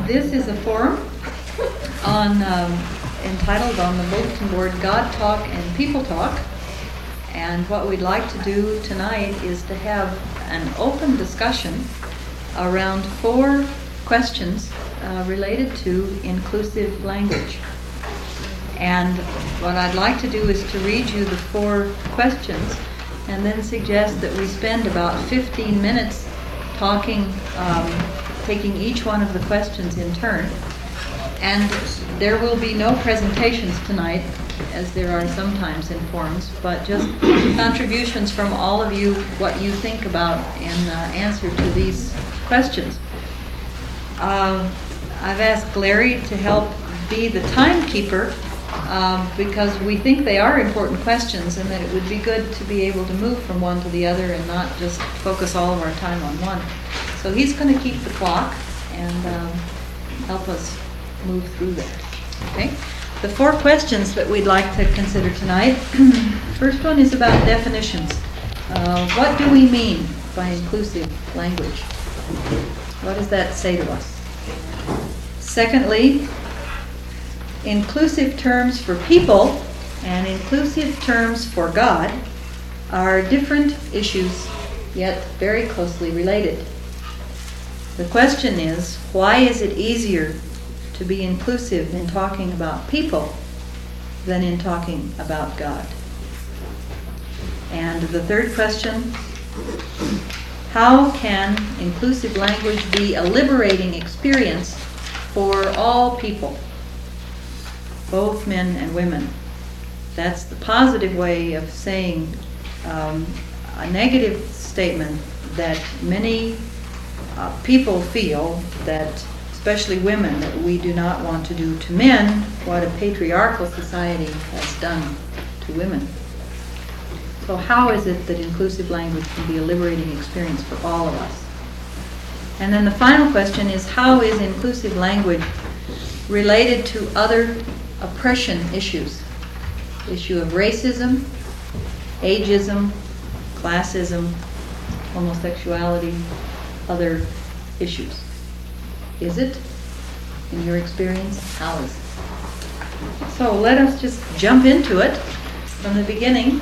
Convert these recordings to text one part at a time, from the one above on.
This is a forum entitled on the bulletin board God Talk and People Talk. And what we'd like to do tonight is to have an open discussion around 4 questions related to inclusive language. And what I'd like to do is to read you the 4 questions and then suggest that we spend about 15 minutes talking, taking each one of the questions in turn. And there will be no presentations tonight, as there are sometimes in forums, but just contributions from all of you, what you think about in answer to these questions. I've asked Larry to help be the timekeeper because we think they are important questions and that it would be good to be able to move from one to the other and not just focus all of our time on one. So he's going to keep the clock and help us move through that. Okay? The 4 questions that we'd like to consider tonight. First one is about definitions. What do we mean by inclusive language? What does that say to us? Secondly, inclusive terms for people and inclusive terms for God are different issues, yet very closely related. The question is, why is it easier to be inclusive in talking about people than in talking about God? And the third question, how can inclusive language be a liberating experience for all people, both men and women? That's the positive way of saying a negative statement that many people feel that, especially women, that we do not want to do to men what a patriarchal society has done to women. So how is it that inclusive language can be a liberating experience for all of us? And then the final question is, how is inclusive language related to other oppression issues? The issue of racism, ageism, classism, homosexuality, other issues. Is it? In your experience, how is it? So let us just jump into it from the beginning.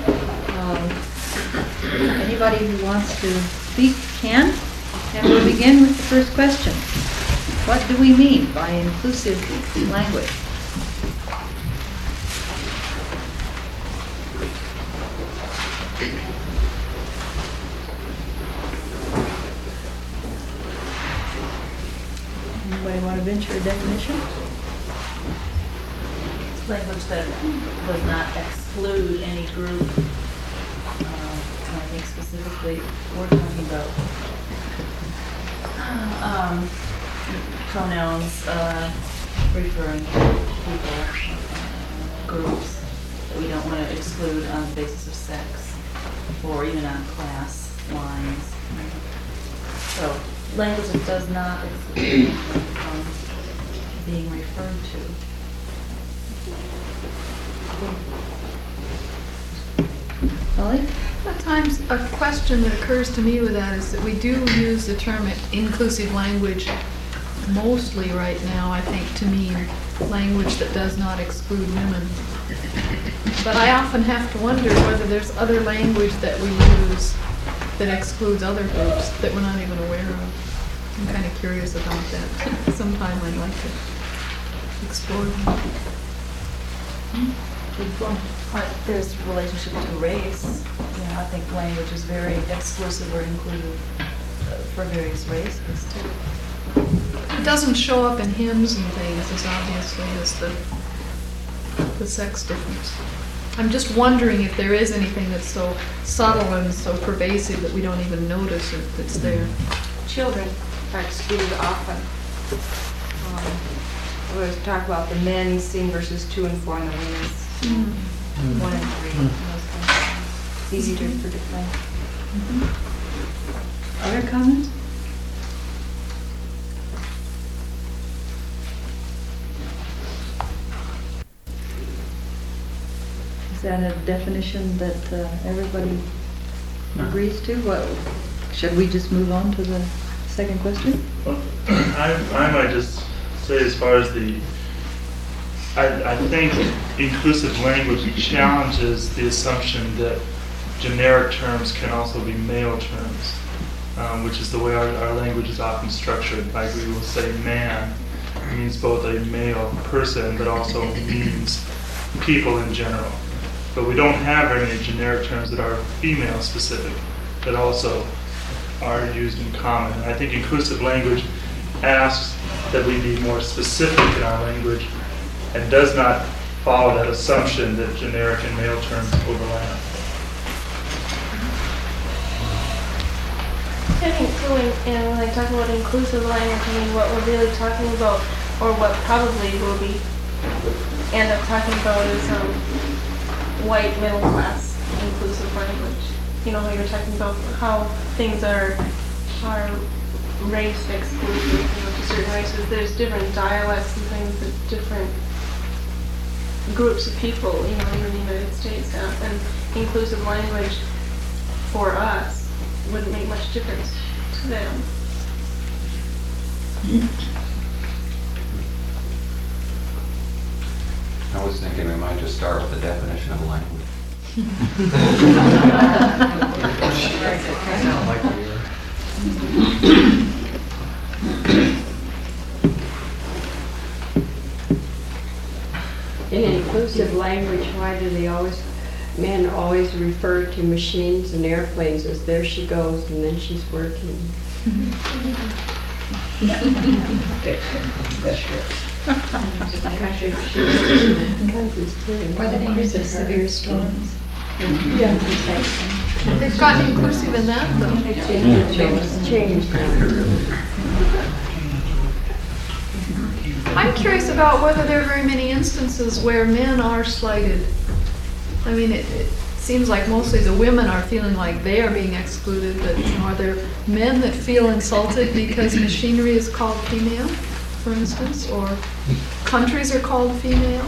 Anybody who wants to speak can. And we'll begin with the first question. What do we mean by inclusive language? Anybody want to venture a definition? It's language that does not exclude any group. And I think specifically we're talking about pronouns referring to people, groups that we don't want to exclude on the basis of sex or even on class lines. So language that does not exclude from being referred to. Holly? At times, a question that occurs to me with that is that we do use the term inclusive language mostly right now, I think, to mean language that does not exclude women. But I often have to wonder whether there's other language that we use that excludes other groups that we're not even aware of. I'm kind of curious about that. Sometime I'd like to explore that. Good point. There's relationship to race. I think language is very exclusive or inclusive for various races too. It doesn't show up in hymns and things as obviously as the sex difference. I'm just wondering if there is anything that's so subtle and so pervasive that we don't even notice it that's there. Children are excluded often. We always talk about the men sing verses 2 and 4 and the women's 1 and 3. Those kind of things. It's easy to predict language. Other comments? Is that a definition that everybody agrees to? What, should we just move on to the second question? Well, I might just say as far as I think inclusive language challenges the assumption that generic terms can also be male terms, which is the way our language is often structured. Like we will say man means both a male person, but also means people in general. But we don't have any generic terms that are female specific that also are used in common. And I think inclusive language asks that we be more specific in our language and does not follow that assumption that generic and male terms overlap. I think too, and when I talk about inclusive language, I mean what we're really talking about, or what probably will be end up talking about is white middle class inclusive language. You know, how you're talking about how things are race exclusive, you know, to certain races. There's different dialects and things that different groups of people, you know, in the United States have, and inclusive language for us wouldn't make much difference to them. I was thinking we might just start with the definition of language. In inclusive language, why do men always refer to machines and airplanes as there she goes and then she's working? Or the names of severe storms. They've gotten inclusive in that, though. It's changed now. I'm curious about whether there are very many instances where men are slighted. I mean, it seems like mostly the women are feeling like they are being excluded, but you know, are there men that feel insulted because machinery is called female, for instance, or countries are called female?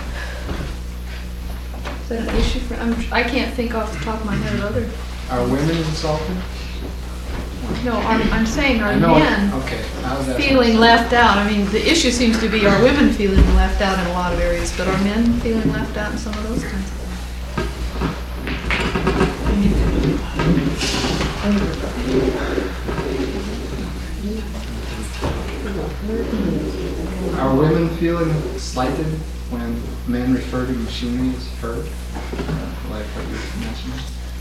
Is that an issue for, I can't think off the top of my head of other. Are women insulted? No, I'm saying are I know. men Okay. How's that? feeling left out? I mean, the issue seems to be are women feeling left out in a lot of areas, but are men feeling left out in some of those kinds of Are women feeling slighted when men refer to machinery as her? Like what you mentioned?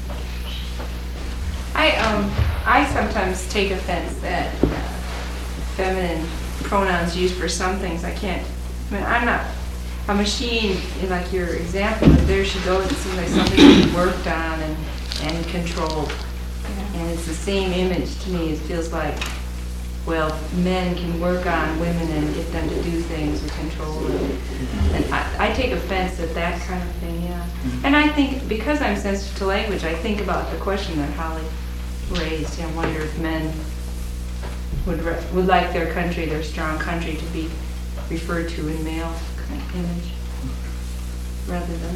I sometimes take offense that feminine pronouns used for some things. I mean, I'm not, a machine, like your example, there she goes, it seems like something to be worked on and controlled. And it's the same image to me. It feels like, well, men can work on women and get them to do things or control them. And I take offense at that kind of thing, yeah. And I think, because I'm sensitive to language, I think about the question that Holly raised, and wonder if men would like their country, their strong country, to be referred to in male kind of image rather than.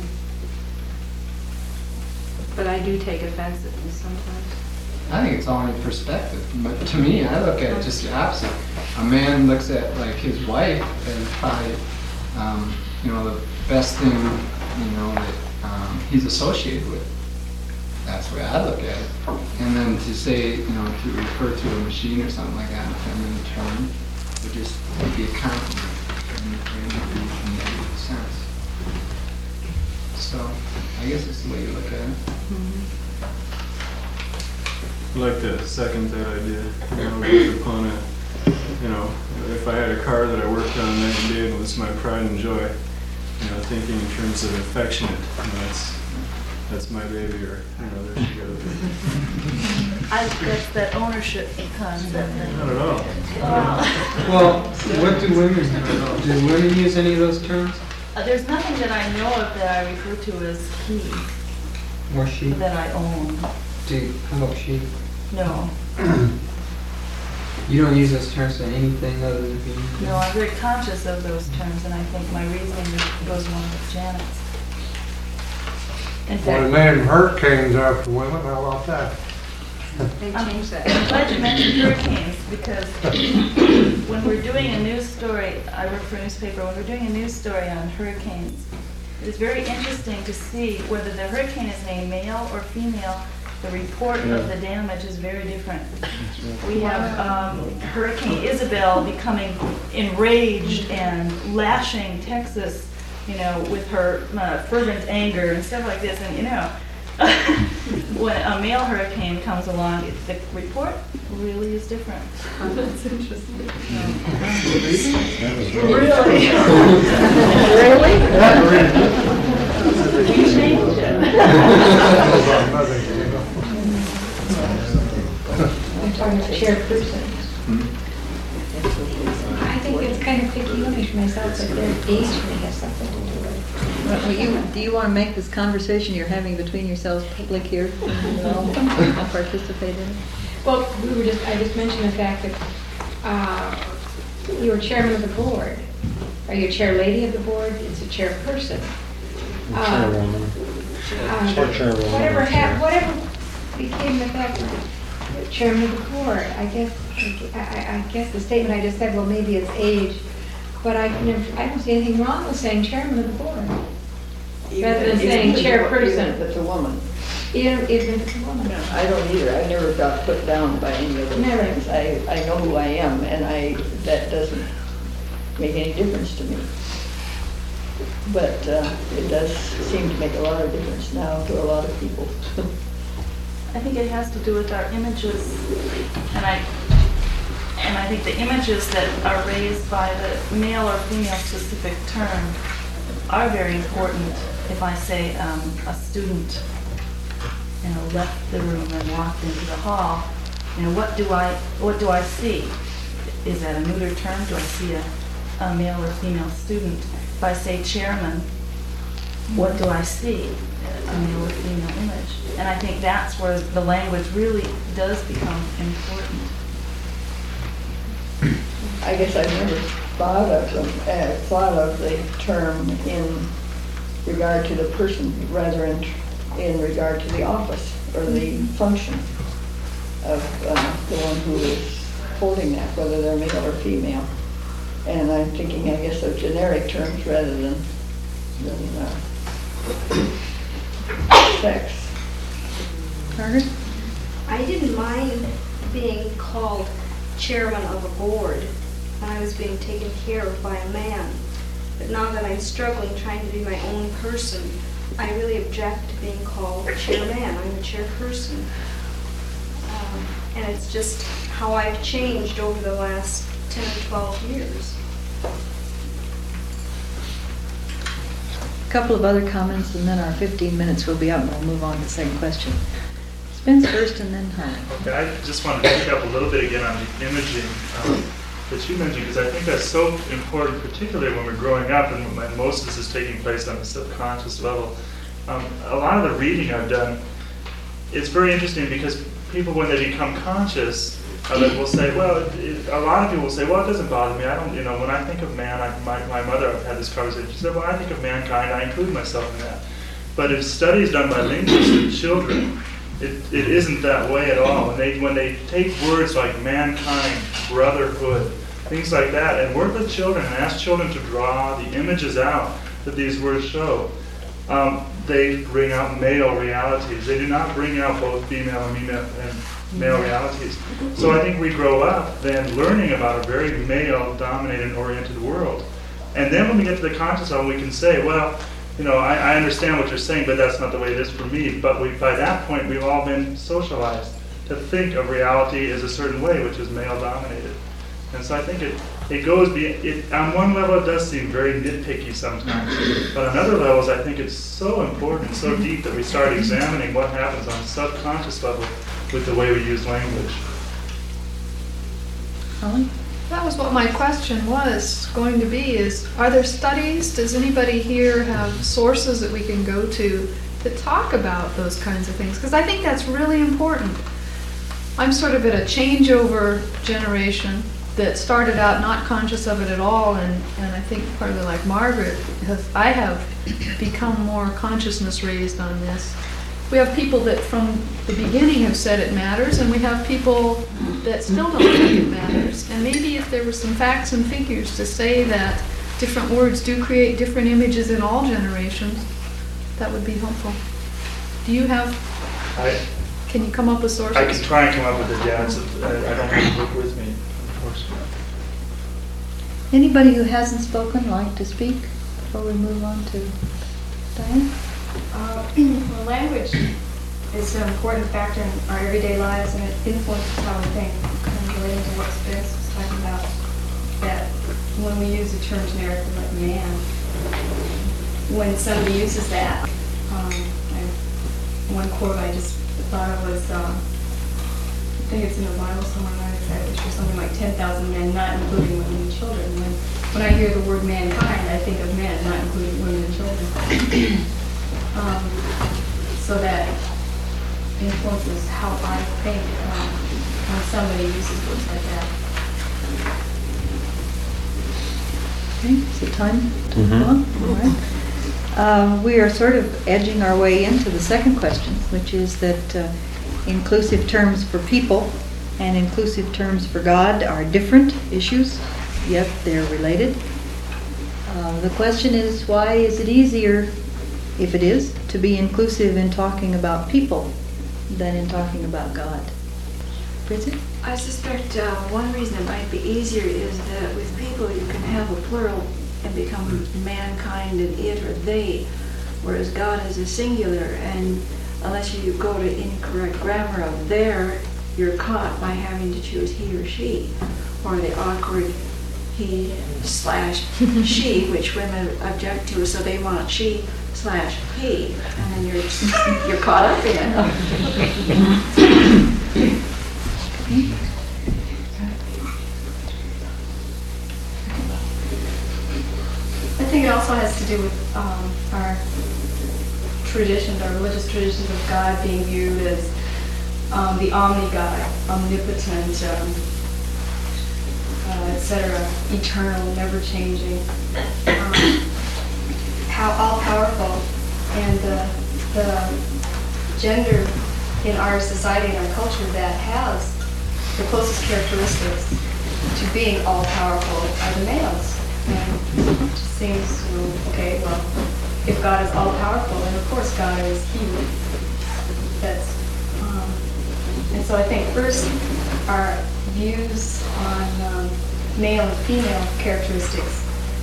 But I do take offense at this sometimes. I think it's all in perspective, but to me, I look at it just the opposite. A man looks at like his wife as probably, the best thing, that he's associated with. That's the way I look at it. And then to say, to refer to a machine or something like that in a feminine term would just be a compliment in a negative sense. So I guess it's the way you look at it. I'd like to second that idea, based upon it. If I had a car that I worked on night and day and was my pride and joy, thinking in terms of affectionate, that's my baby, or, there she goes. That's that ownership concept. Not at all. Well, what do women do? Do women use any of those terms? There's nothing that I know of that I refer to as he, Or she? that I own. How about she? No. You don't use those terms for anything other than being? No, I'm very conscious of those terms, and I think my reasoning goes along with Janet's. In Well, fact, name hurricanes after women, how about that? They changed that. I'm glad you mentioned hurricanes, because when we're doing a news story, I work for a newspaper, when we're doing a news story on hurricanes, it is very interesting to see whether the hurricane is named male or female. The report of the damage is very different. We have Hurricane Isabel becoming enraged and lashing Texas, you know, with her fervent anger and stuff like this. And you know, when a male hurricane comes along, the report really is different. That's interesting. Really? We changed it. I'm talking to chairperson. I think it's kind of peculiar myself, but their age may have something to do with it. Do you want to make this conversation you're having between yourselves public here? I'll participate in it. Well, I just mentioned the fact that you were chairman of the board. Are you a chair lady of the board? It's a chairperson. Chairwoman. Chairwoman. Whatever became the fact that you're chairman of the board, I guess the statement I just said, well, maybe it's age, but I don't see anything wrong with saying chairman of the board. Rather than saying chairperson. Even if it's a woman. Even if it's a woman. No, I don't either. I never got put down by any of those Never. things. I know who I am, and that doesn't make any difference to me. But it does seem to make a lot of difference now to a lot of people. I think it has to do with our images, and I think the images that are raised by the male or female specific term are very important. If I say a student, you know, left the room and walked into the hall, you know, what do I see? Is that a neuter term? Do I see a male or female student? If I say chairman, what do I see? A male or female image. And I think that's where the language really does become important. I guess I've never thought of the term in regard to the person, rather in regard to the office or the function of the one who is holding that, whether they're male or female. And I'm thinking, I guess, of generic terms rather than sex. Margaret? I didn't mind being called chairman of a board when I was being taken care of by a man. But now that I'm struggling trying to be my own person, I really object to being called chairman. I'm a chairperson. And it's just how I've changed over the last 10 or 12 years. A couple of other comments, and then our 15 minutes will be up, and we'll move on to the second question. Spence first, and then Holly. Okay, I just wanted to pick up a little bit again on the imaging that you mentioned, because I think that's so important, particularly when we're growing up and when most of this is taking place on a subconscious level. A lot of the reading I've done, it's very interesting because people, when they become conscious of it, will say, well, a lot of people will say, well, it doesn't bother me. I don't, when I think of man, my mother, I've had this conversation, she said, when I think of mankind, I include myself in that. But in studies done by linguists and children, it isn't that way at all. When they take words like mankind, brotherhood, things like that, and work with children and ask children to draw the images out that these words show, they bring out male realities. They do not bring out both female and male realities. So I think we grow up then learning about a very male-dominated and oriented world. And then when we get to the conscious level, we can say, well, I understand what you're saying, but that's not the way it is for me. But by that point, we've all been socialized to think of reality as a certain way, which is male-dominated. And so I think it goes, on one level it does seem very nitpicky sometimes, but on other levels I think it's so important, so deep that we start examining what happens on a subconscious level with the way we use language. Holly? That was what my question was going to be, is are there studies, does anybody here have sources that we can go to talk about those kinds of things? Because I think that's really important. I'm sort of at a changeover generation that started out not conscious of it at all, and I think partly like Margaret, I have become more consciousness raised on this. we have people that from the beginning have said it matters, and we have people that still don't think it matters. And maybe if there were some facts and figures to say that different words do create different images in all generations, that would be helpful. Do you have, can you come up with sources? I can try and come up with it, yeah. I don't have the book with me, unfortunately. Anybody who hasn't spoken like to speak before we move on to Diane? Well, language is an important factor in our everyday lives, and it influences how we think. And relating to what Spence was talking about, that when we use the term generically like man, when somebody uses that, one quote I just thought of was, I think it's in the Bible somewhere, not exactly sure, something like 10,000 men, not including women and children. When I hear the word mankind, I think of men, not including women and children. So that influences how I think when somebody uses words like that. Okay, is it time to move on? All right. We are sort of edging our way into the second question, which is that inclusive terms for people and inclusive terms for God are different issues, yet they're related. The question is, why is it easier, if it is, to be inclusive in talking about people than in talking about God? Bridget? I suspect one reason it might be easier is that with people you can have a plural and become mankind and it or they, whereas God is a singular, and unless you go to incorrect grammar of there, you're caught by having to choose he or she, or the awkward he/she, which women object to, so they want she/he, and then you're caught up in it. I think it also has to do with our traditions, our religious traditions of God being viewed as the omni-God, omnipotent, etc., eternal, never-changing, how all-powerful, and the gender in our society and our culture that has the closest characteristics to being all-powerful are the males. And it just seems, okay, well, if God is all-powerful, then of course God is he. And so I think first our views on male and female characteristics,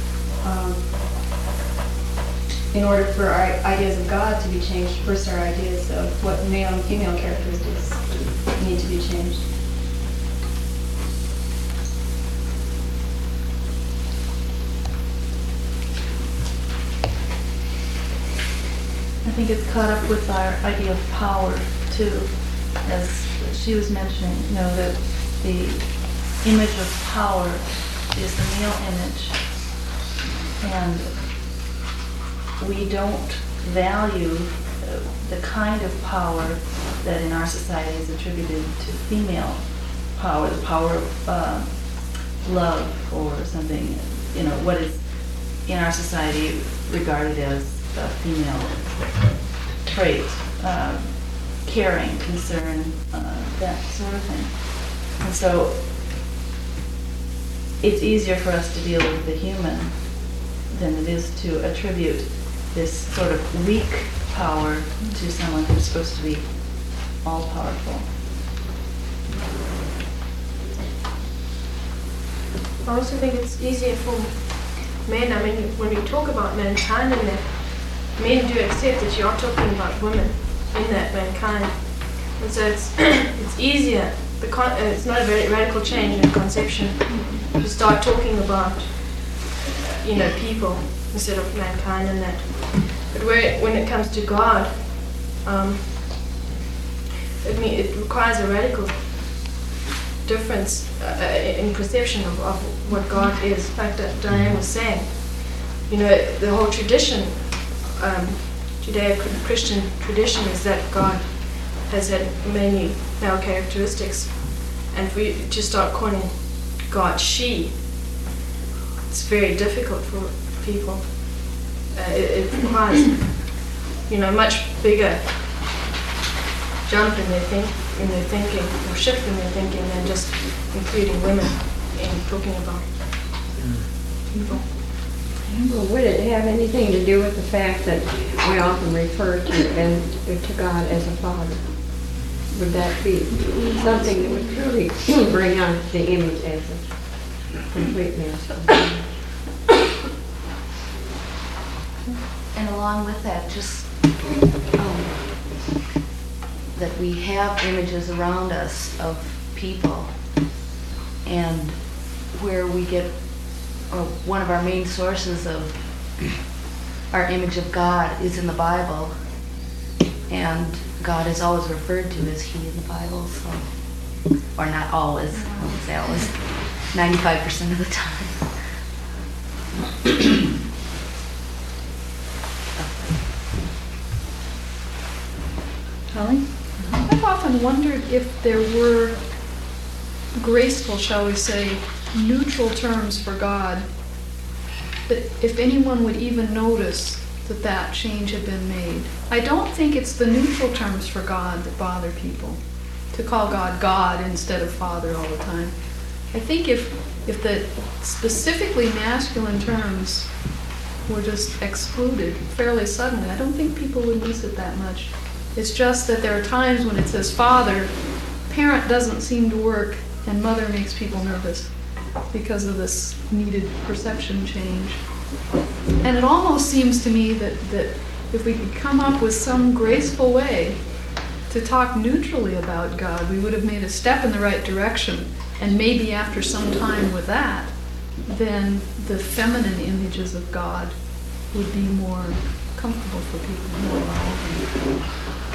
in order for our ideas of God to be changed, first our ideas of what male and female characteristics need to be changed. I think it's caught up with our idea of power too, as she was mentioning, that the image of power is the male image, and we don't value the kind of power that in our society is attributed to female power, the power of love or something, what is in our society regarded as a female trait, caring, concern, that sort of thing. And so it's easier for us to deal with the human than it is to attribute this sort of weak power to someone who's supposed to be all-powerful. I also think it's easier for men. I mean, when we talk about mankind and that, men do accept that you are talking about women in that mankind. And so it's easier. It's not a very radical change in conception to start talking about, people instead of mankind and that. But when it comes to God, it requires a radical difference in perception of what God is. Like Diane was saying, the whole tradition, Judeo-Christian tradition, is that God has had many male characteristics, and for you to start calling God she, it's very difficult for people. It requires, much bigger jump in their thinking, or shift in their thinking than just including women and talking about people. Well, would it have anything to do with the fact that we often refer to God as a father? Would that be something that would truly bring out the image as a complete man? And along with that, just that we have images around us of people, and where we get, or one of our main sources of our image of God is in the Bible, and God is always referred to as He in the Bible, so, or not always, I wouldn't say always, 95% of the time. Holly? I've often wondered if there were graceful, shall we say, neutral terms for God, that if anyone would even notice that that change had been made. I don't think it's the neutral terms for God that bother people, to call God God instead of Father all the time. I think if the specifically masculine terms were just excluded fairly suddenly, I don't think people would miss it that much. It's just that there are times when it says father, parent doesn't seem to work, and mother makes people nervous because of this needed perception change. And it almost seems to me that if we could come up with some graceful way to talk neutrally about God, we would have made a step in the right direction. And maybe after some time with that, then the feminine images of God would be more comfortable for people, more allowable.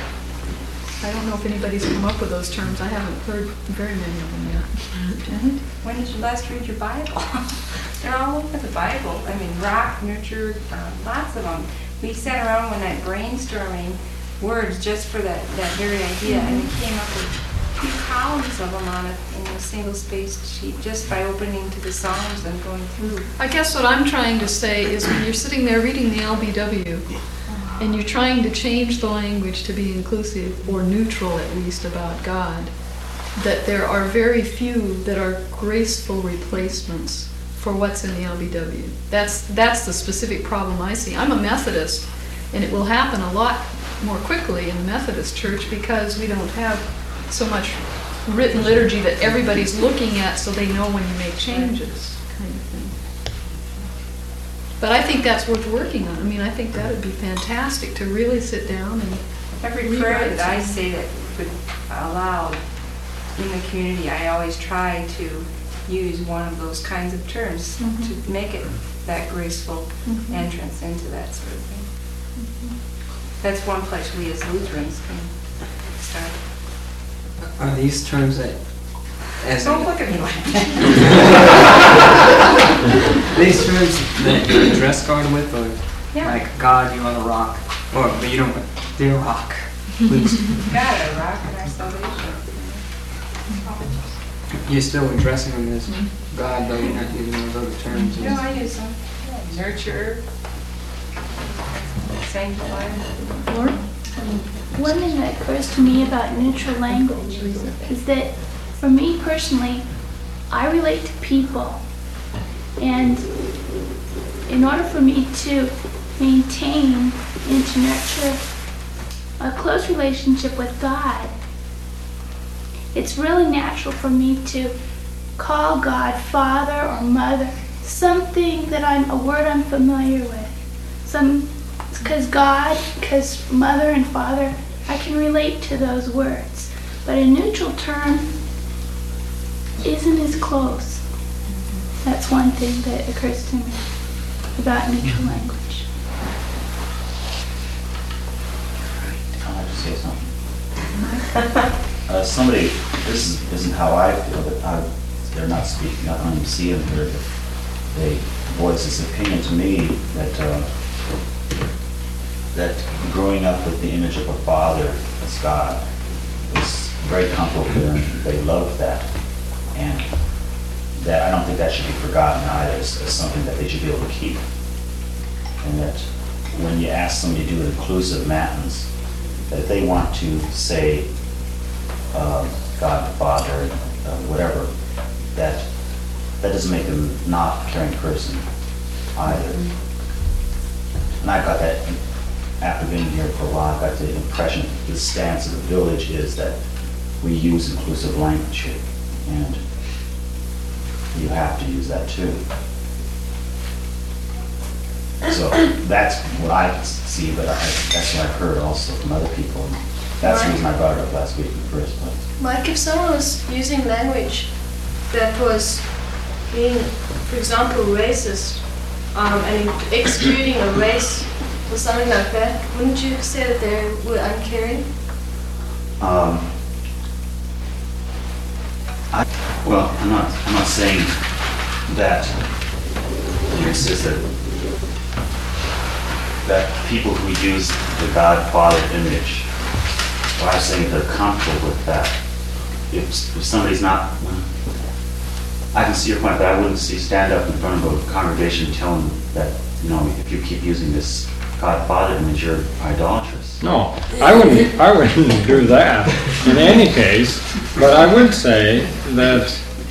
I don't know if anybody's come up with those terms. I haven't heard very many of them yet. Janet? When did you last read your Bible? They're all over the Bible. I mean, rock, nurture, lots of them. We sat around one night brainstorming words just for that very idea, and we came up with 2 columns of them on a single-spaced sheet just by opening to the Psalms and going through. I guess what I'm trying to say is when you're sitting there reading the LBW, and you're trying to change the language to be inclusive, or neutral at least, about God, that there are very few that are graceful replacements for what's in the LBW. That's the specific problem I see. I'm a Methodist, and it will happen a lot more quickly in the Methodist Church because we don't have so much written liturgy that everybody's looking at so they know when you make changes, kind of thing. But I think that's worth working on. I mean, I think that would be fantastic to really sit down and every prayer that I say that would allow in the community, I always try to use one of those kinds of terms to make it that graceful entrance into that sort of thing. That's one place we as Lutherans can start. Are these terms that... Don't look at me like that. These terms that you address God with, or Yeah. like God, you are the rock, or but you don't, dear rock, please. God, a rock in our salvation. You're still addressing them as God, though you're not using those other terms. No, I use them. Nurture, sanctify. Laura? One thing that occurs to me about neutral language is that for me personally, I relate to people. And in order for me to maintain and to nurture a close relationship with God, it's really natural for me to call God Father or Mother, something that a word I'm familiar with. Because Mother and Father, I can relate to those words. But a neutral term isn't as close. That's one thing that occurs to me about neutral language. I'd like to say something. Somebody, this isn't how I feel, but they're not speaking, I don't even see them here, but they voice this opinion to me that growing up with the image of a father as God was very comfortable for them. They loved that. And that I don't think that should be forgotten either as something that they should be able to keep. And that when you ask somebody to do inclusive matins, that if they want to say God the Father, whatever, that doesn't make him not a caring person either. And I got that, after being here for a while, I got the impression the stance of the village is that we use inclusive language here, and you have to use that too. So that's what I see, but that's what I've heard also from other people. And that's the reason I brought it up last week in the first place. Like if someone was using language that was being, for example, racist, and excluding a race or something like that, wouldn't you say that they were uncaring? I'm not saying that. It says that people who use the God Father image, well, I'm saying they're comfortable with that. If somebody's not, I can see your point, but I wouldn't stand up in front of a congregation and tell them that, if you keep using this God Father image, you're idolatrous. No, I wouldn't do that in any case, but I would say that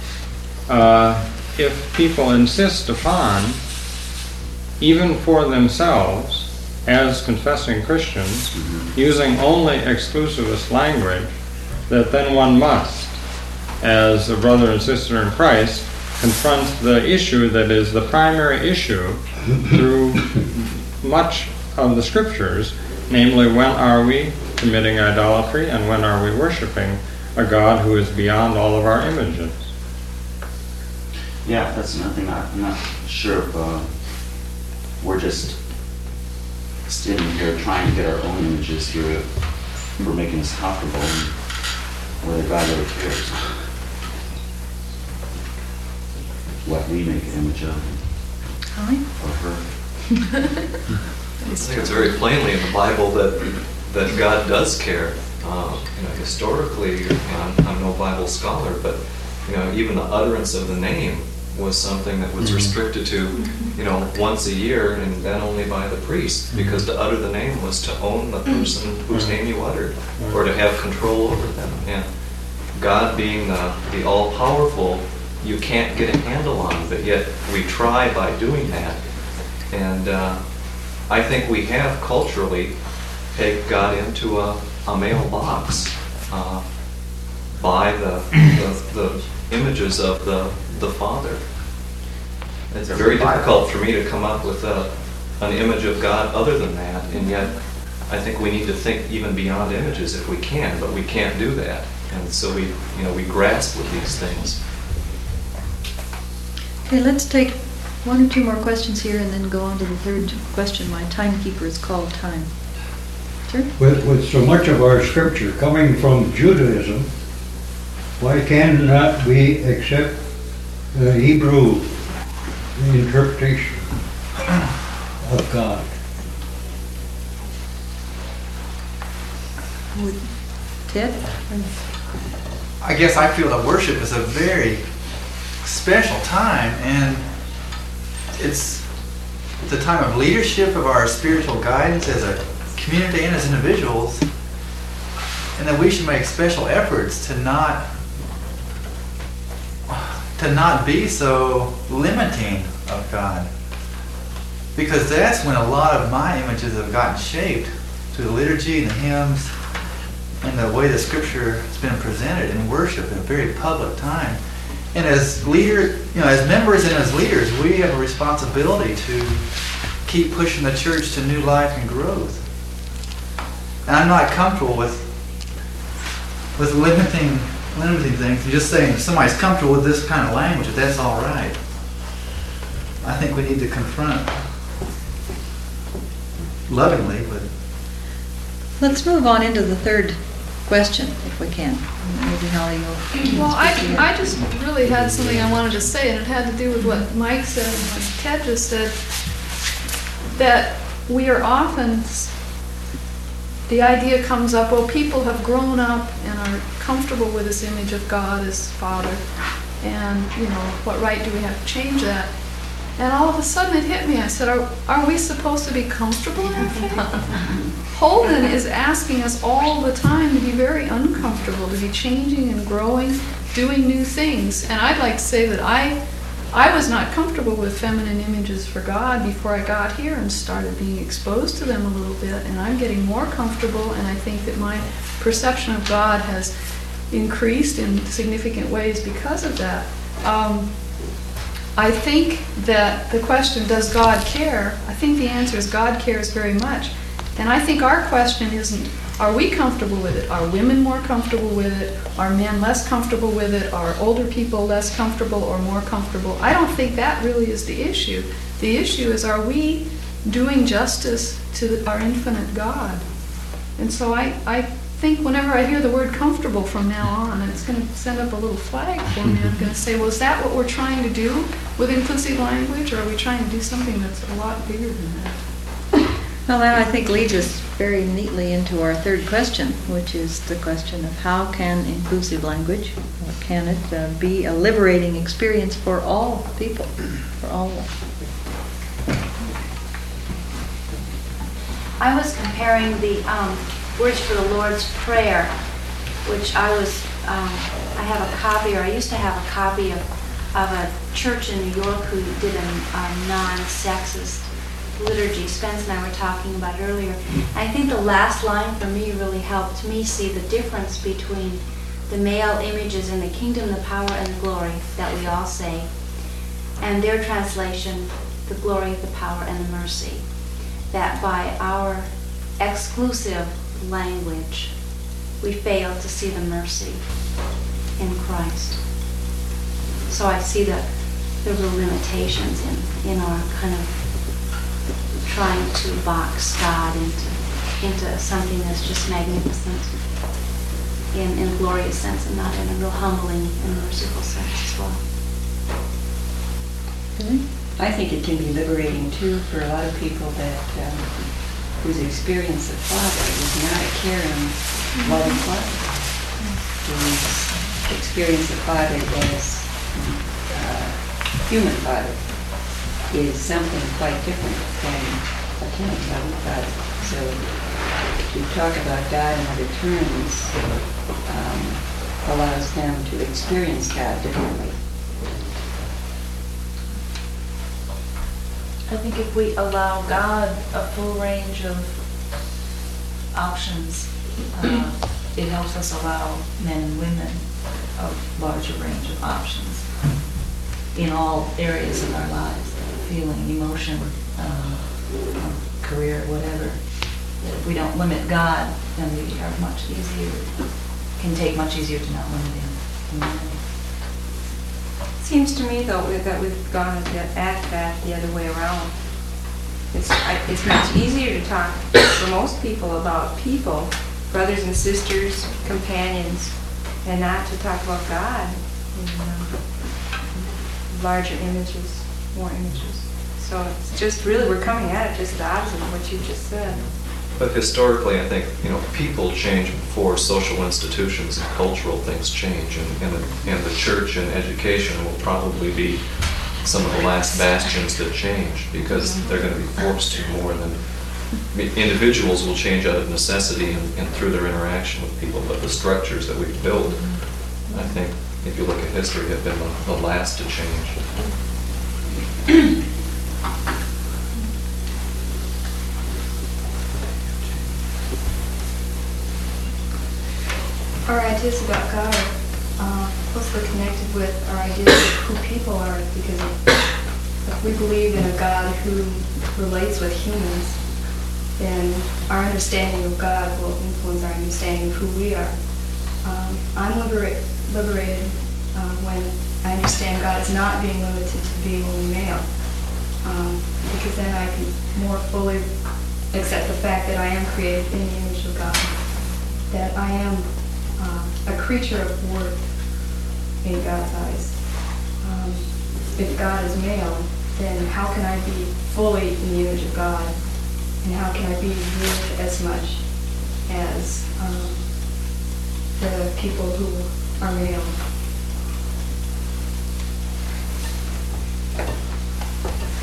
if people insist upon, even for themselves, as confessing Christians, using only exclusivist language, that then one must, as a brother and sister in Christ, confront the issue that is the primary issue through much of the scriptures, namely, when are we committing idolatry and when are we worshiping a God who is beyond all of our images? Yeah, that's another thing. I'm not sure if we're just standing here trying to get our own images here for making us comfortable, and whether God really cares what we make an image of or her. I think it's very plainly in the Bible that God does care. Historically, I'm no Bible scholar, but even the utterance of the name was something that was restricted to, once a year, and then only by the priest, because to utter the name was to own the person whose name you uttered, or to have control over them. And God being the all-powerful, you can't get a handle on, but yet we try by doing that. And I think we have culturally pegged God into a mailbox by the images of the Father. It's very difficult for me to come up with an image of God other than that, and yet I think we need to think even beyond images if we can, but we can't do that. And so we grasp with these things. Okay, let's take one or two more questions here and then go on to the third question. My timekeeper is called time. Sir? With so much of our scripture coming from Judaism, why cannot we accept the Hebrew interpretation of God? Ted? I guess I feel that worship is a very special time, and it's the time of leadership of our spiritual guidance as a community and as individuals, and that we should make special efforts to not be so limiting of God, because that's when a lot of my images have gotten shaped through the liturgy and the hymns and the way the scripture has been presented in worship in a very public time. And as leaders, as members and as leaders, we have a responsibility to keep pushing the church to new life and growth. And I'm not comfortable with limiting things and just saying if somebody's comfortable with this kind of language, that's all right. I think we need to confront lovingly, but Let's move on into the third question, if we can. Maybe Holly will. Well, I just really had something I wanted to say, and it had to do with what Mike said and what Ted just said, that we are often, the idea comes up, well, people have grown up and are comfortable with this image of God as Father, and, what right do we have to change that? And all of a sudden it hit me. I said, are we supposed to be comfortable in our faith? Holden is asking us all the time to be very uncomfortable, to be changing and growing, doing new things. And I'd like to say that I was not comfortable with feminine images for God before I got here and started being exposed to them a little bit. And I'm getting more comfortable, and I think that my perception of God has increased in significant ways because of that. I think that the question, does God care? I think the answer is God cares very much. And I think our question isn't, are we comfortable with it? Are women more comfortable with it? Are men less comfortable with it? Are older people less comfortable or more comfortable? I don't think that really is the issue. The issue is, are we doing justice to our infinite God? And so I think whenever I hear the word comfortable from now on, and it's going to send up a little flag for me, I'm going to say, well, is that what we're trying to do with inclusive language, or are we trying to do something that's a lot bigger than that? Well, that I think leads us very neatly into our third question, which is the question of how can inclusive language, or can it be a liberating experience for all people, for all? I was comparing the words for the Lord's Prayer, which I have a copy, or I used to have a copy of a church in New York who did a non-sexist liturgy. Spence and I were talking about earlier. I think the last line for me really helped me see the difference between the male images in the kingdom, the power, and the glory that we all say, and their translation, the glory, the power, and the mercy. That by our exclusive language, we fail to see the mercy in Christ. So I see the real limitations in our kind of trying to box God into something that's just magnificent in a glorious sense, and not in a real humbling and merciful sense as well. I think it can be liberating too for a lot of people that whose experience of Father is not a caring, loving Father, whose experience of Father as human Father is something quite different than a caring, loving Father. So to talk about God in other terms allows them to experience God differently. I think if we allow God a full range of options, it helps us allow men and women a larger range of options in all areas of our lives, feeling, emotion, career, whatever. That if we don't limit God, then we are much easier, can take much easier to not limit Him. Seems to me, though, that we've gone at that the other way around. It's much easier to talk for most people about people, brothers and sisters, companions, and not to talk about God in larger images, more images. So it's just really, we're coming at it just the opposite of what you just said. But historically, I think, people change before social institutions and cultural things change, and the church and education will probably be some of the last bastions that change, because they're going to be forced to more than individuals will change out of necessity and through their interaction with people, but the structures that we've built, I think, if you look at history, have been the last to change. Our ideas about God are closely connected with our ideas of who people are, because if we believe in a God who relates with humans, then our understanding of God will influence our understanding of who we are. I'm liberated when I understand God is not being limited to being only male, because then I can more fully accept the fact that I am created in the image of God, that I am a creature of worth in God's eyes. If God is male, then how can I be fully in the image of God? And how can I be worth as much as the people who are male?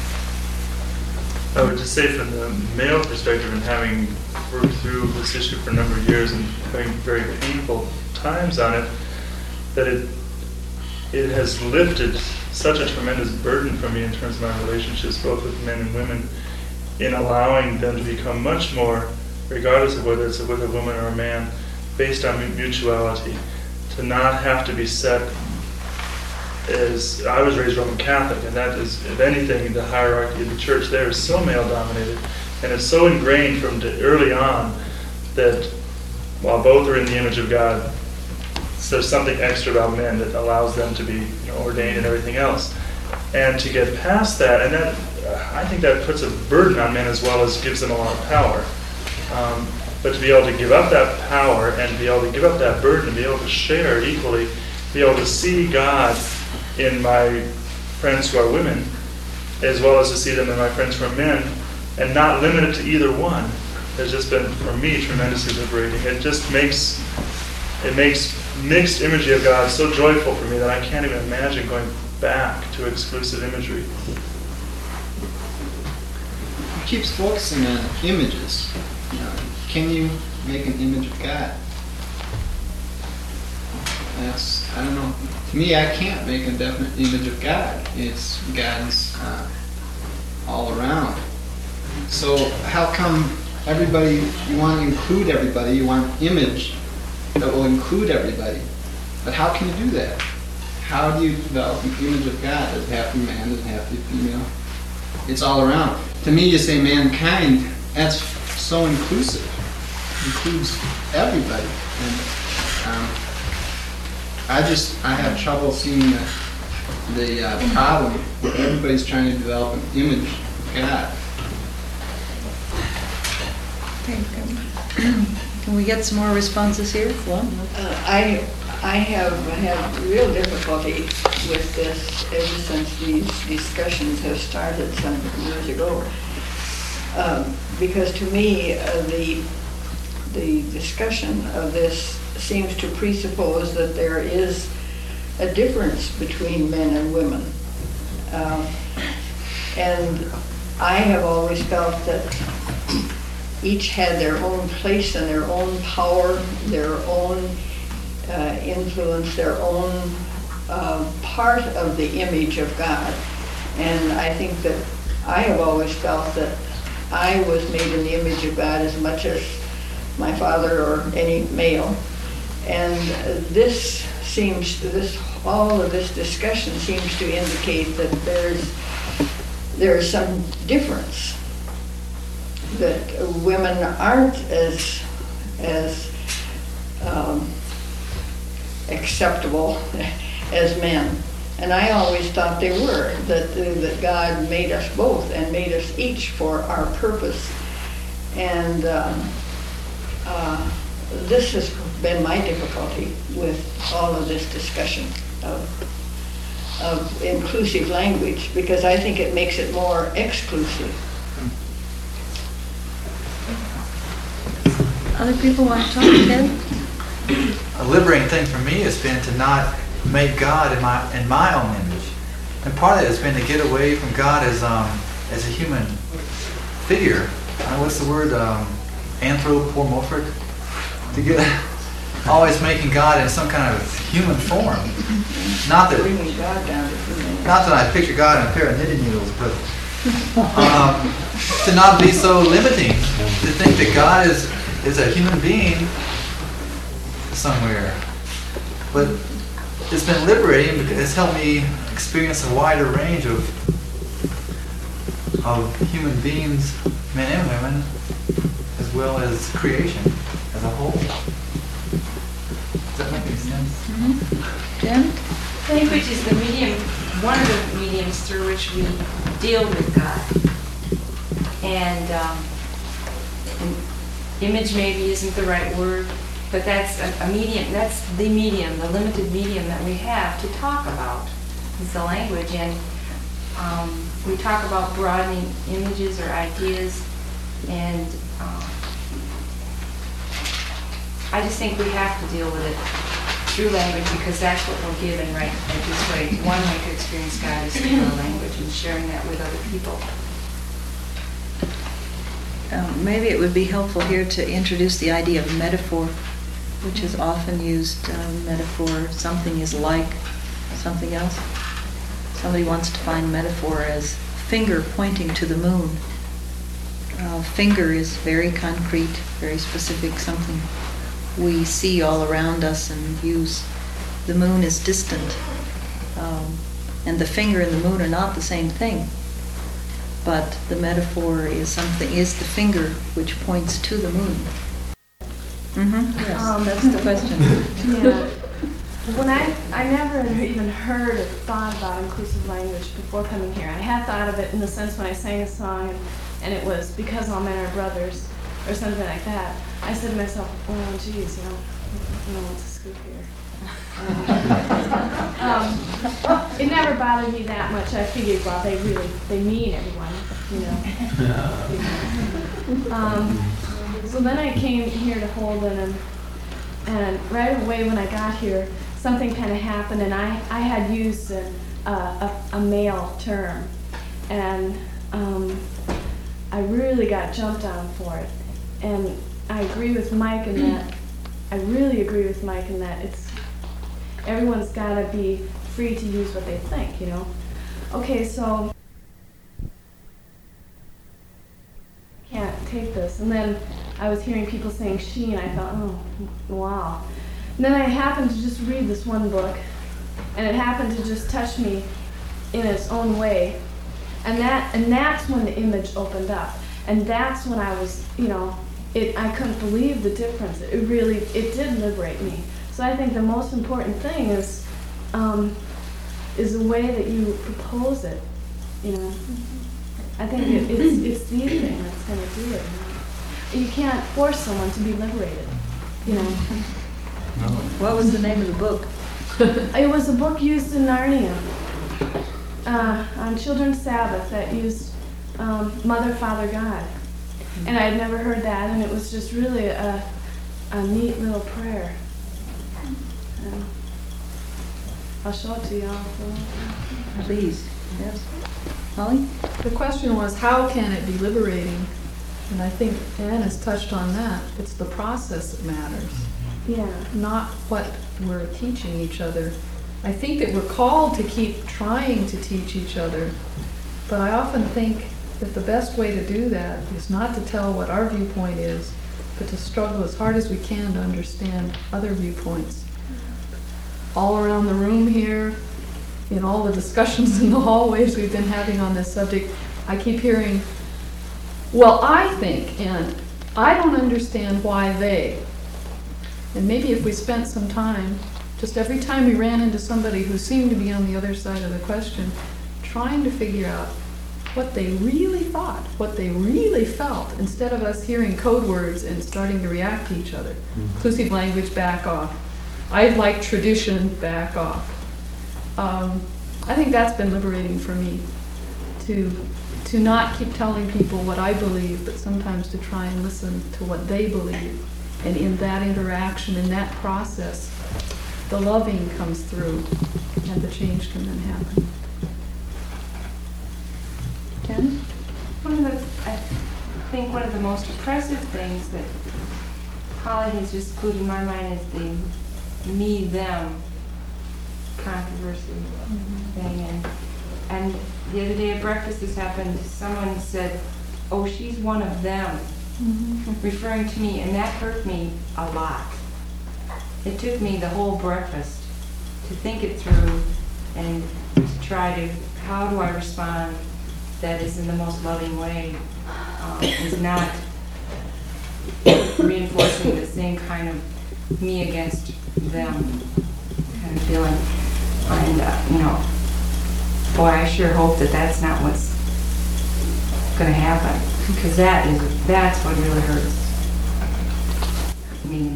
I would just say from the male perspective, and having worked through this issue for a number of years and having very painful times on it, that it has lifted such a tremendous burden from me in terms of my relationships, both with men and women, in allowing them to become much more, regardless of whether it's with a woman or a man, based on mutuality, to not have to be set as, I was raised Roman Catholic, and that is, if anything, the hierarchy of the church there is so male-dominated, and it's so ingrained from early on that while both are in the image of God, there's something extra about men that allows them to be ordained and everything else. And to get past that, and that I think that puts a burden on men as well as gives them a lot of power. But to be able to give up that power and be able to give up that burden and be able to share equally, be able to see God in my friends who are women, as well as to see them in my friends who are men, and not limit it to either one, has just been, for me, tremendously liberating. It makes mixed imagery of God so joyful for me that I can't even imagine going back to exclusive imagery. It keeps focusing on images. Can you make an image of God? I don't know. To me, I can't make a definite image of God. God's all around. So how come you want to include everybody, you want an image that will include everybody? But how can you do that? How do you develop an image of God? Does it have to be man? Does it have to be female? It's all around. To me, you say mankind, that's so inclusive. It includes everybody. And I have trouble seeing the problem where everybody's trying to develop an image of God. Can we get some more responses here? I have real difficulty with this ever since these discussions have started some years ago. Because to me, the discussion of this seems to presuppose that there is a difference between men and women. And I have always felt that each had their own place and their own power, their own influence, their own part of the image of God. And I think that I have always felt that I was made in the image of God as much as my father or any male. And all of this discussion seems to indicate that there's some difference, that women aren't as acceptable as men. And I always thought they were, that God made us both and made us each for our purpose. And this has been my difficulty with all of this discussion of inclusive language, because I think it makes it more exclusive. Other people want to talk, Ted? A liberating thing for me has been to not make God in my own image, and part of it has been to get away from God as a human figure. What's the word? Anthropomorphic. To get always making God in some kind of human form. Not that I picture God in a pair of knitting needles, but to not be so limiting. To think that God is a human being somewhere. But it's been liberating because it's helped me experience a wider range of human beings, men and women, as well as creation as a whole. Does that make any sense? Jen? Language is the medium, one of the mediums through which we deal with God. And image maybe isn't the right word, but that's a medium, that's the medium, the limited medium that we have to talk about, is the language. And we talk about broadening images or ideas, and I just think we have to deal with it through language, because that's what we're given right at this way. One way to experience God is through our language and sharing that with other people. maybe it would be helpful here to introduce the idea of metaphor, which is often used. Metaphor, something is like something else. Somebody wants to find metaphor as finger pointing to the moon. Finger is very concrete, very specific, something we see all around us and use. The moon is distant, and the finger and the moon are not the same thing. But the metaphor is the finger which points to the moon. Yes, that's the question. Yeah. When I never even heard or thought about inclusive language before coming here. I had thought of it in the sense when I sang a song and it was because all men are brothers or something like that. I said to myself, oh geez, what's a scoop here? It never bothered me that much. I figured, well, they mean everyone, So then I came here to Holden, and right away when I got here, something kind of happened, and I had used a male term, and I really got jumped on for it. And I agree with Mike in that. I really agree with Mike in that everyone's got to be free to use what they think, Okay, so can't take this. And then I was hearing people saying she, and I thought, oh, wow. And then I happened to just read this one book, and it happened to just touch me in its own way. And that's when the image opened up. And that's when I was, I couldn't believe the difference. It did liberate me. So I think the most important thing is the way that you propose it, I think it's the thing that's going to do it. You can't force someone to be liberated, What was the name of the book? It was a book used in Narnia on Children's Sabbath that used Mother, Father, God. And I had never heard that, and it was just really a neat little prayer. I'll show it to you all. Please. Yes. Holly? The question was, how can it be liberating? And I think Ann has touched on that. It's the process that matters. Yeah. Not what we're teaching each other. I think that we're called to keep trying to teach each other, but I often think that the best way to do that is not to tell what our viewpoint is, but to struggle as hard as we can to understand other viewpoints. All around the room here, in all the discussions in the hallways we've been having on this subject, I keep hearing, well, I think, and I don't understand why they. And maybe if we spent some time, just every time we ran into somebody who seemed to be on the other side of the question, trying to figure out what they really thought, what they really felt, instead of us hearing code words and starting to react to each other. Inclusive language, back off. I like tradition, back off. I think that's been liberating for me, to not keep telling people what I believe, but sometimes to try and listen to what they believe. And in that interaction, in that process, the loving comes through, and the change can then happen. Ken? I think one of the most oppressive things that Holly has just put in my mind is the me-them controversy thing. And the other day at breakfast this happened, someone said, oh, she's one of them, referring to me, and that hurt me a lot. It took me the whole breakfast to think it through and to try to, how do I respond that is in the most loving way, is not reinforcing the same kind of me against them kind of feeling. And, boy, I sure hope that that's not what's going to happen, because that's what really hurts me.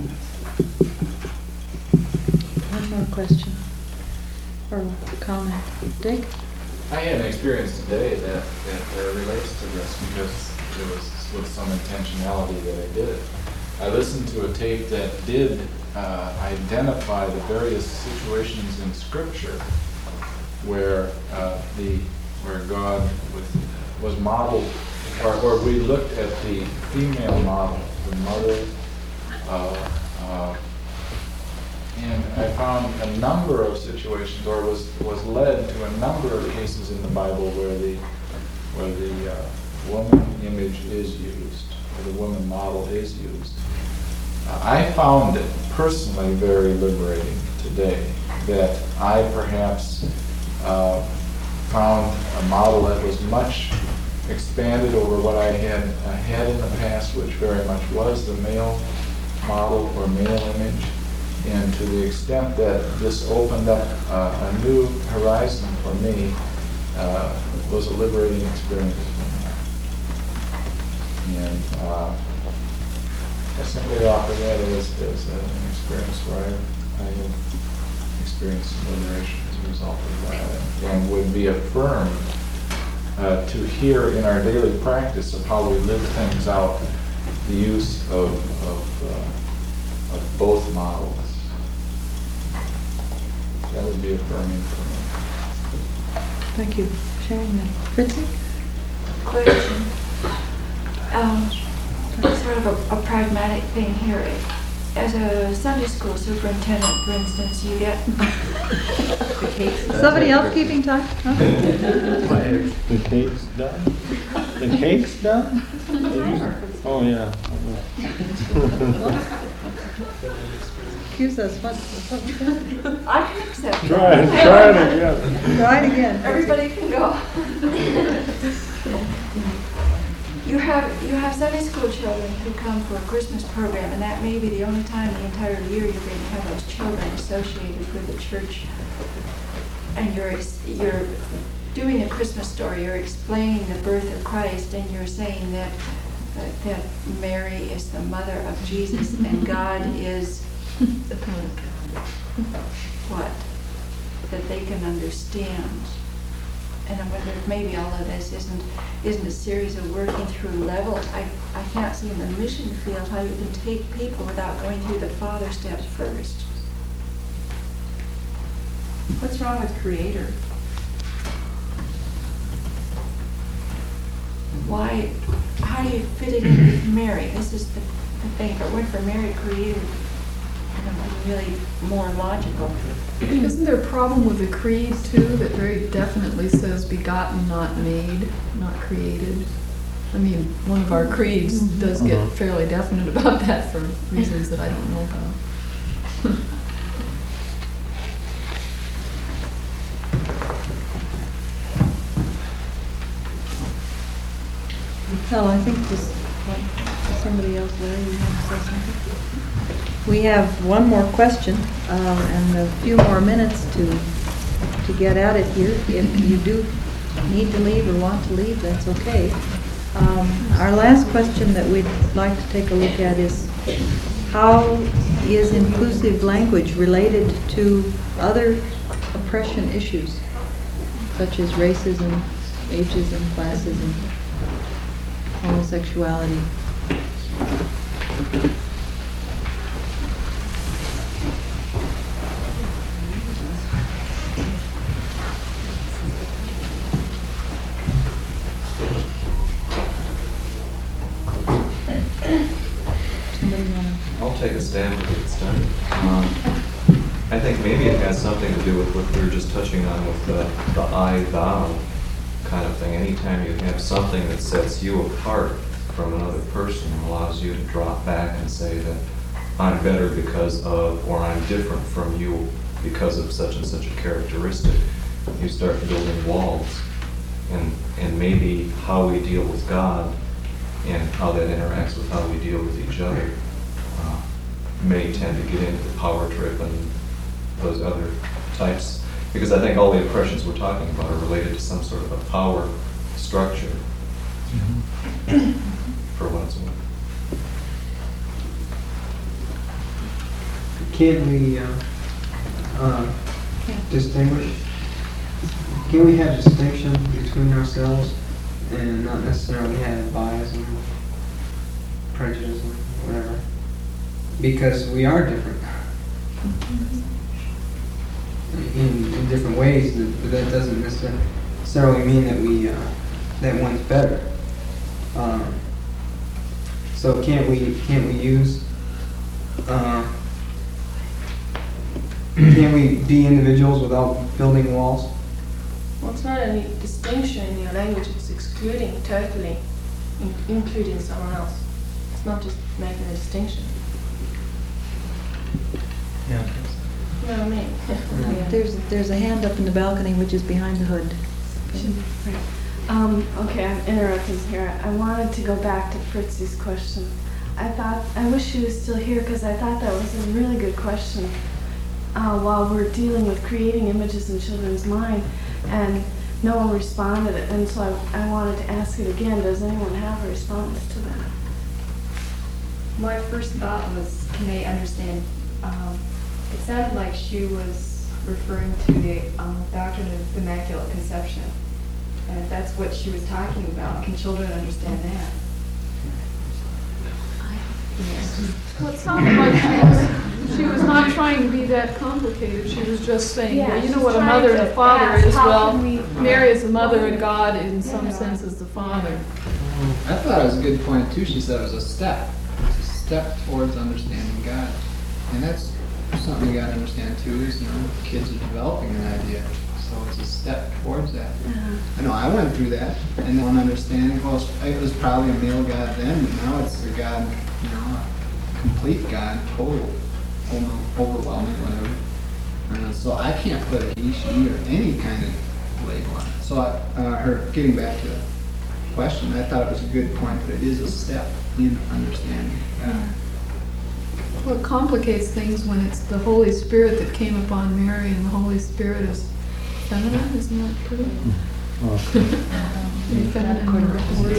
One more question or comment. Dick? I had an experience today that relates to this, because it was with some intentionality that I did it. I listened to a tape that did identify the various situations in Scripture where God was modeled or we looked at the female model, the mother, and I found a number of situations, or was led to a number of cases in the Bible where the woman image is used, or the woman model is used. I found it personally very liberating today that I perhaps found a model that was much expanded over what I had in the past, which very much was the male model or male image. And to the extent that this opened up a new horizon for me, was a liberating experience for me. And I simply offer that as an experience where I have experienced some liberation as a result of that, and would be affirmed to hear in our daily practice of how we live things out, the use of both models. That would be affirming for me. Thank you for sharing that. Fritzi? Question. Sort of a pragmatic thing here. As a Sunday school superintendent, for instance, you get Somebody else keeping time? Huh? The cake's done? The cake's done? Oh, yeah. Excuse us, what was that? I can accept it. Try it again. Try it again. Everybody can go. You have Sunday school children who come for a Christmas program, and that may be the only time the entire year you're going to have those children associated with the church. And you're doing a Christmas story. You're explaining the birth of Christ, and you're saying that Mary is the mother of Jesus, and God is what? That they can understand. And I wonder if maybe all of this isn't a series of working through levels. I can't see in the mission field how you can take people without going through the Father steps first. What's wrong with creator? Why? How do you fit it in with Mary? This is the thing. If it weren't for Mary, creator, really more logical. Isn't there a problem with the creed too that very definitely says begotten, not made, not created? I mean, one of our creeds does get fairly definite about that for reasons that I don't know about. Well, I think this, somebody else, Larry, you want to say something? We have one more question and a few more minutes to get at it here. If you do need to leave or want to leave, that's okay. Our last question that we'd like to take a look at is, how is inclusive language related to other oppression issues, such as racism, ageism, classism, homosexuality? I'll take a stab at this time. I think maybe it has something to do with what we were just touching on with the I, thou kind of thing. Anytime you have something that sets you apart from another person and allows you to drop back and say that I'm better because of, or I'm different from you because of such and such a characteristic, you start building walls. And maybe how we deal with God and how that interacts with how we deal with each other may tend to get into the power trip and those other types. Because I think all the oppressions we're talking about are related to some sort of a power structure, for what it's worth. Can we distinguish? Can we have distinction between ourselves and not necessarily have bias and prejudice or whatever? Because we are different in different ways, but that doesn't necessarily mean that that one's better. So can't we use can't we be individuals without building walls? Well, it's not any distinction in your language, it's excluding totally, including someone else. It's not just making a distinction. Yeah. You know what I mean? There's a hand up in the balcony which is behind the hood. Okay, I'm interrupting here. I wanted to go back to Fritzy's question. I wish she was still here because I thought that was a really good question. While we're dealing with creating images in children's mind, and no one responded, and so I wanted to ask it again. Does anyone have a response to that? My first thought was, can they understand? It sounded like she was referring to the doctrine of Immaculate Conception. And if that's what she was talking about, can children understand that? Well, it sounded like she was not trying to be that complicated. She was just saying, well, you know what a mother and a father is. Well, Mary is a mother and God in some sense is the father. I thought it was a good point too. She said it was a step. It's a step towards understanding God. And that's something you gotta understand too, is kids are developing an idea. So it's a step towards that. I know I went through that, and one understanding, well, it was probably a male God then, but now it's a God, a complete God, total, overwhelming, whatever. So I can't put a he, she, or any kind of label on it. So getting back to the question, I thought it was a good point that it is a step in understanding God. Well, it complicates things when it's the Holy Spirit that came upon Mary, and the Holy Spirit is feminine, isn't that true? Feminine word.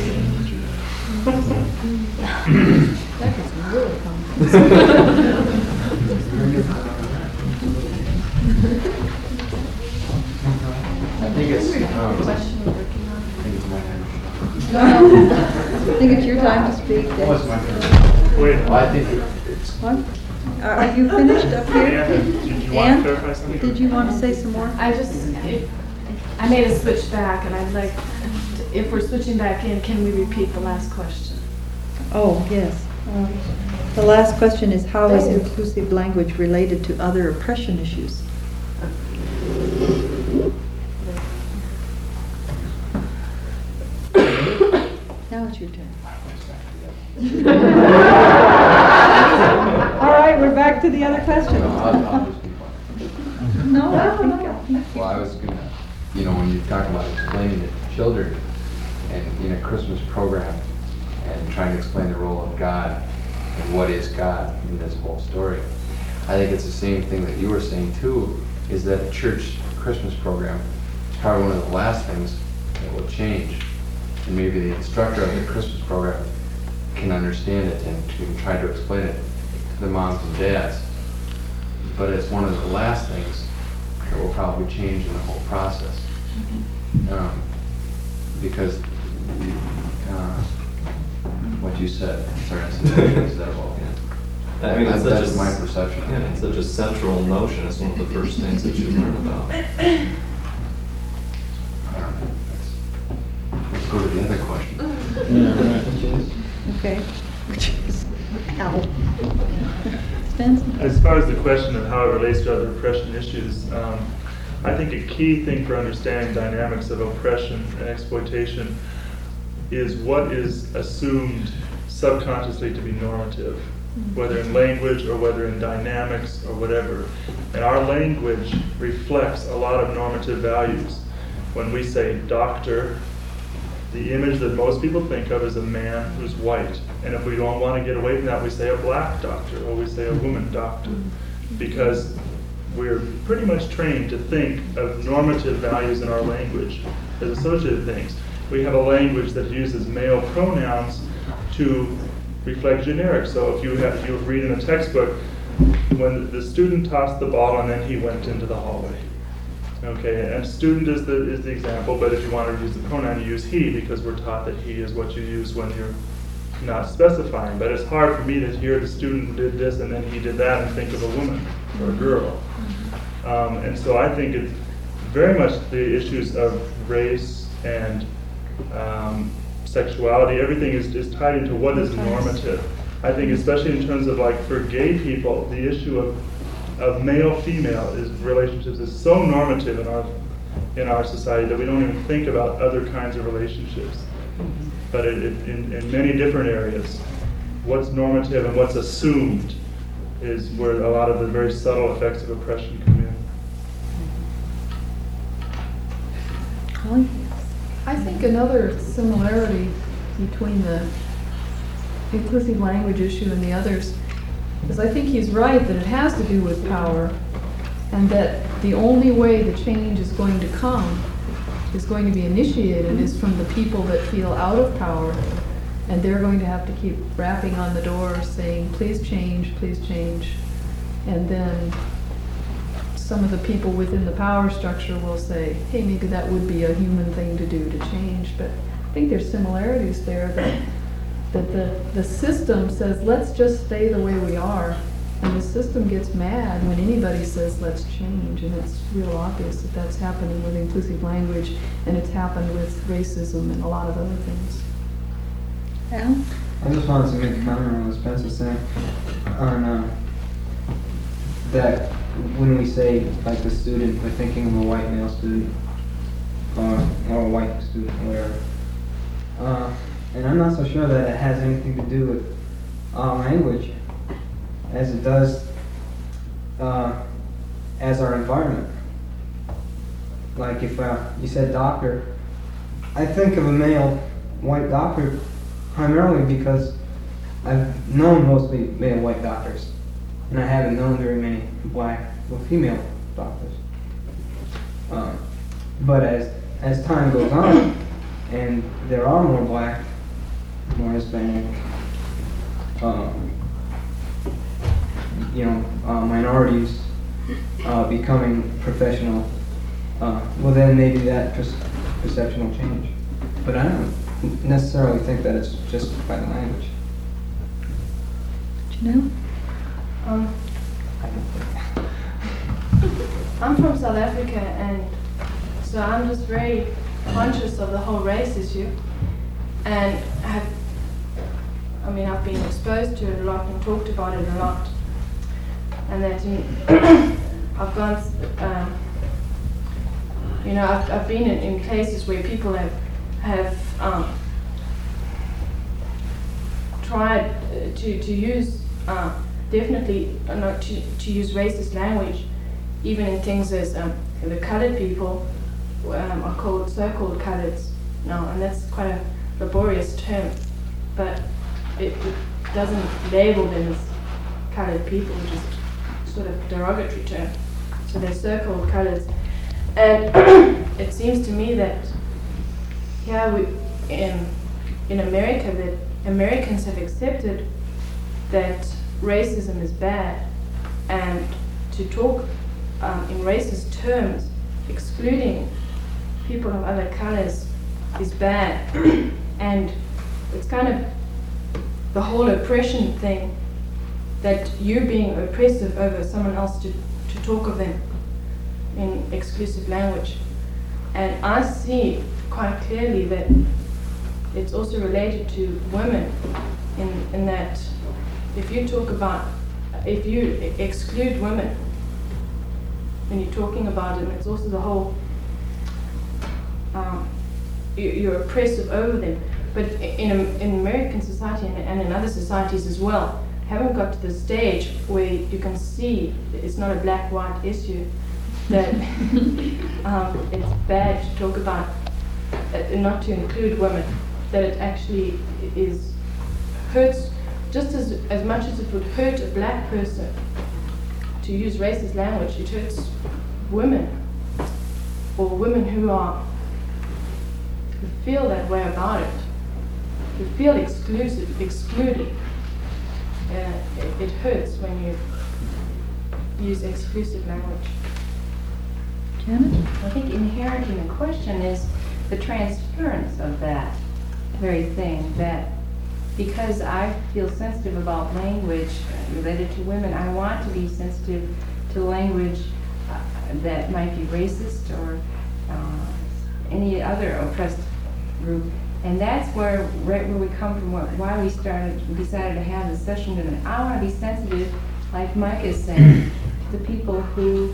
That gets really complicated. I think it's my I think it's your time to speak. What's my turn? Wait. Well, I think it's. What? Are you finished up here? Did you want to clarify something? Did you want to say some more? I made a switch back, and I'd like, if we're switching back in, can we repeat the last question? Oh, yes. The last question is, how is inclusive language related to other oppression issues? Now it's your turn. All right, we're back to the other question. No, I think. Well, I was gonna, when you talk about explaining it to children, and in a Christmas program, and trying to explain the role of God and what is God in this whole story, I think it's the same thing that you were saying too. Is that a church Christmas program is probably one of the last things that will change, and maybe the instructor of the Christmas program can understand it and can try to explain it to the moms and dads. But it's one of the last things that will probably change in the whole process. Because what you said, sorry, I said about I mean, it's that's such my perception. Yeah, it's such a central notion. It's one of the first things that you learn about. Let's go to the other question. Okay. Ow. Spencer? As far as the question of how it relates to other oppression issues, I think a key thing for understanding dynamics of oppression and exploitation is what is assumed subconsciously to be normative, whether in language or whether in dynamics or whatever. And our language reflects a lot of normative values. When we say doctor, the image that most people think of is a man who's white. And if we don't want to get away from that, we say a black doctor or we say a woman doctor. Because we're pretty much trained to think of normative values in our language as associated things. We have a language that uses male pronouns to reflect generic. So if you read in a textbook, when the student tossed the ball and then he went into the hallway. Okay, and student is the example, but if you want to use the pronoun, you use he, because we're taught that he is what you use when you're not specifying. But it's hard for me to hear the student did this and then he did that and think of a woman or a girl. And so I think it's very much the issues of race and sexuality, everything is tied into what is normative. I think especially in terms of like for gay people, the issue of male-female relationships is so normative in our society that we don't even think about other kinds of relationships. But in many different areas, what's normative and what's assumed is where a lot of the very subtle effects of oppression come in. I think another similarity between the inclusive language issue and the others is I think he's right that it has to do with power, and that the only way the change is going to come, is going to be initiated, is from the people that feel out of power, and they're going to have to keep rapping on the door saying, please change, and then some of the people within the power structure will say, hey, maybe that would be a human thing to do to change. But I think there's similarities there that the system says, let's just stay the way we are. And the system gets mad when anybody says, let's change. And it's real obvious that that's happening with inclusive language, and it's happened with racism and a lot of other things. Al? I just wanted to make a comment on what Spence was saying on that when we say, like, the student, we're thinking of a white male student or a white student or whatever. And I'm not so sure that it has anything to do with language as it does as our environment. Like if you said doctor, I think of a male white doctor primarily because I've known mostly male white doctors, and I haven't known very many black or female doctors. But as time goes on, and there are more black, more Hispanic, minorities becoming professional, well then maybe that perception will change. But I don't necessarily think that it's just by the language. Janelle? I'm from South Africa, and so I'm just very conscious of the whole race issue, and I've been exposed to it a lot and talked about it a lot, and that I've gone, I've been in places where people have tried to use definitely not to use racist language, even in things as the colored people are called so-called coloreds now, and that's quite a laborious term, but it doesn't label them as colored people, which is sort of derogatory term. So they're so-called coloreds, and it seems to me that in America that Americans have accepted that racism is bad, and to talk in racist terms, excluding people of other colors, is bad. And it's kind of the whole oppression thing, that you're being oppressive over someone else to talk of them in exclusive language. And I see quite clearly that it's also related to women in that if you exclude women when you're talking about them, it's also the whole, you're oppressive over them. But in American society and in other societies as well, haven't got to the stage where you can see it's not a black-white issue, that it's bad to talk about, not to include women, that it actually hurts just as much as it would hurt a black person to use racist language. It hurts women, or women who feel that way about it, who feel excluded. It hurts when you use exclusive language. Janet? I think inherent in the question is the transference of that very thing, that because I feel sensitive about language related to women, I want to be sensitive to language that might be racist or any other oppressed group, And that's where, right where we come from, why we decided to have this session tonight. I want to be sensitive, like Mike is saying, to people who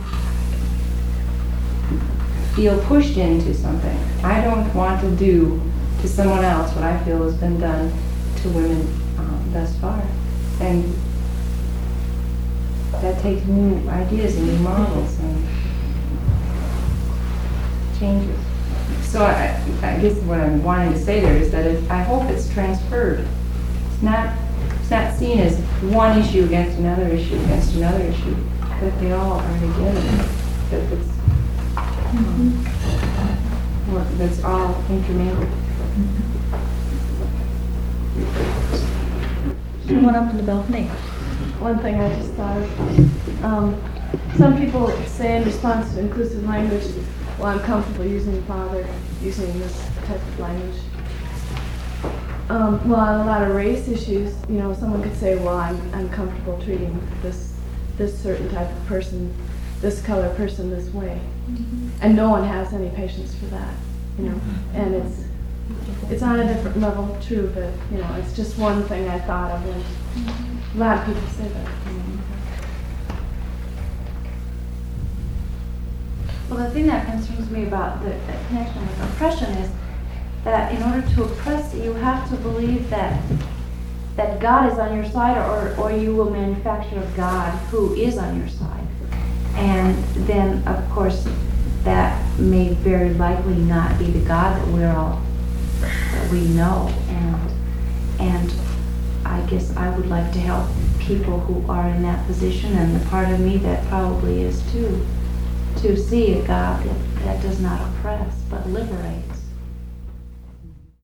feel pushed into something. I don't want to do to someone else what I feel has been done to women thus far. And that takes new ideas and new models and changes. So I guess what I'm wanting to say there is that I hope it's transferred. It's not seen as one issue against another issue against another issue, that they all are together. That it's that's all intermingled. Someone up in the balcony. One thing I just thought of, some people say in response to inclusive language, well, I'm comfortable using father, using this type of language. Well, on a lot of race issues, you know, someone could say, well, I'm comfortable treating this certain type of person, this color person this way. And no one has any patience for that, you know. And it's on a different level, true, but, you know, it's just one thing I thought of when a lot of people say that. Well, the thing that concerns me about the connection with oppression is that in order to oppress, you have to believe that God is on your side, or you will manufacture a God who is on your side. And then, of course, that may very likely not be the God that we know. And I guess I would like to help people who are in that position, and the part of me that probably is too, to see a God that does not oppress but liberate.